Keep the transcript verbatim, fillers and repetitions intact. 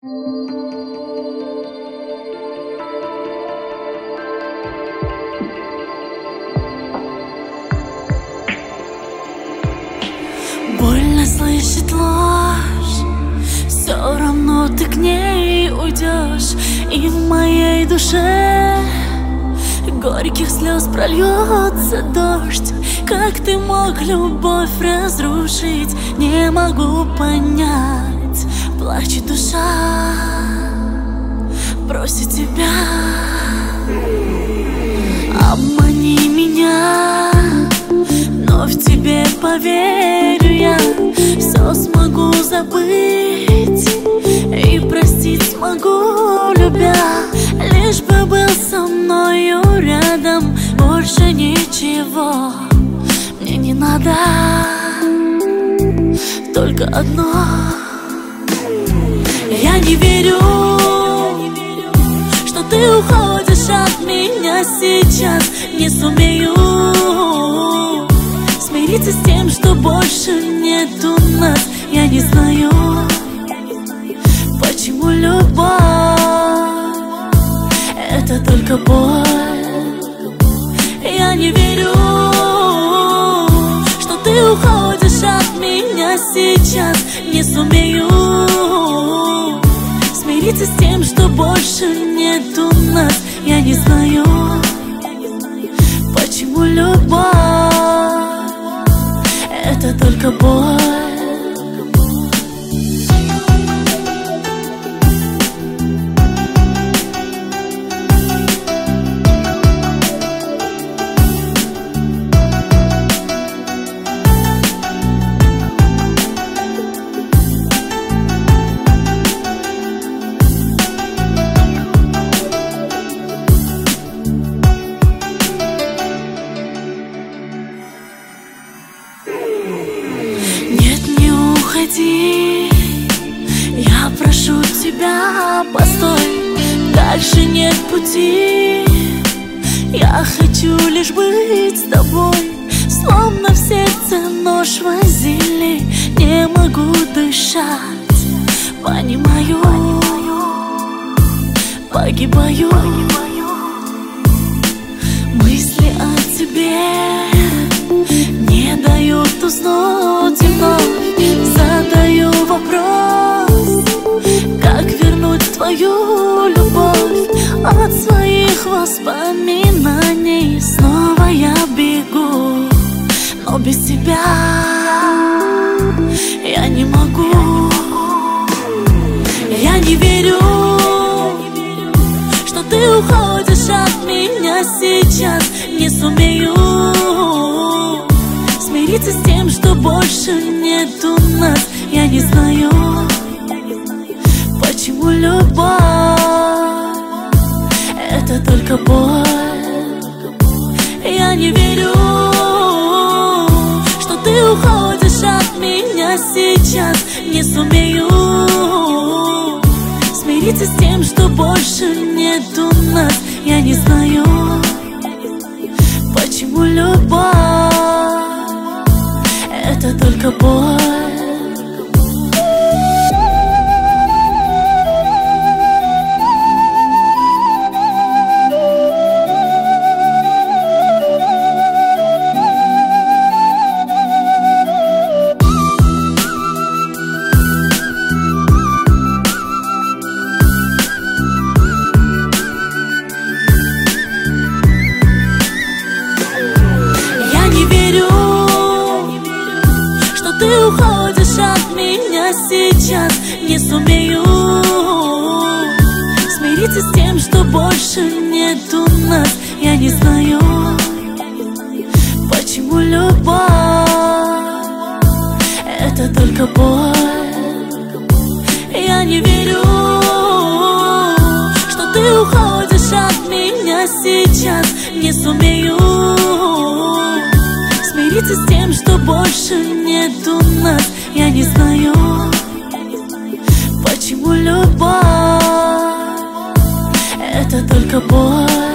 Больно слышать ложь, все равно ты к ней уйдешь. И в моей душе горьких слез прольется дождь. Как ты мог любовь разрушить, не могу понять. Плачет душа, просит тебя, обмани меня, но в тебе поверю я. Все смогу забыть и простить смогу, любя. Лишь бы был со мною рядом, больше ничего мне не надо. Только одно: я не верю, что ты уходишь от меня сейчас. Не сумею смириться с тем, что больше нету нас. Я не знаю, почему любовь — это только боль. Я не верю, что ты уходишь от меня сейчас. Не сумею смириться с тем, что больше нету нас. Я не знаю, почему любовь — это только боль. Я прошу тебя, постой, дальше нет пути. Я хочу лишь быть с тобой. Словно в сердце нож возили, не могу дышать. Понимаю, погибаю. Мысли о тебе не дают уснуть вновь. Задаю вопрос: как вернуть твою любовь? От своих воспоминаний снова я бегу, но без тебя я не могу. Я не верю, что ты уходишь от меня сейчас. Не сумею смириться с тем, что больше нету нас. Я не знаю, почему любовь — это только боль. Я не верю, что ты уходишь от меня сейчас. Не сумею смириться с тем, что больше нету нас. Я не знаю, почему любовь — это только боль. Ты уходишь от меня сейчас. Не сумею смириться с тем, что больше нету нас. Я не знаю, почему любовь — это только боль. Я не верю, что ты уходишь от меня сейчас. Не сумею смириться с тем, что больше нету нас. Я не знаю, почему любовь — это только боль.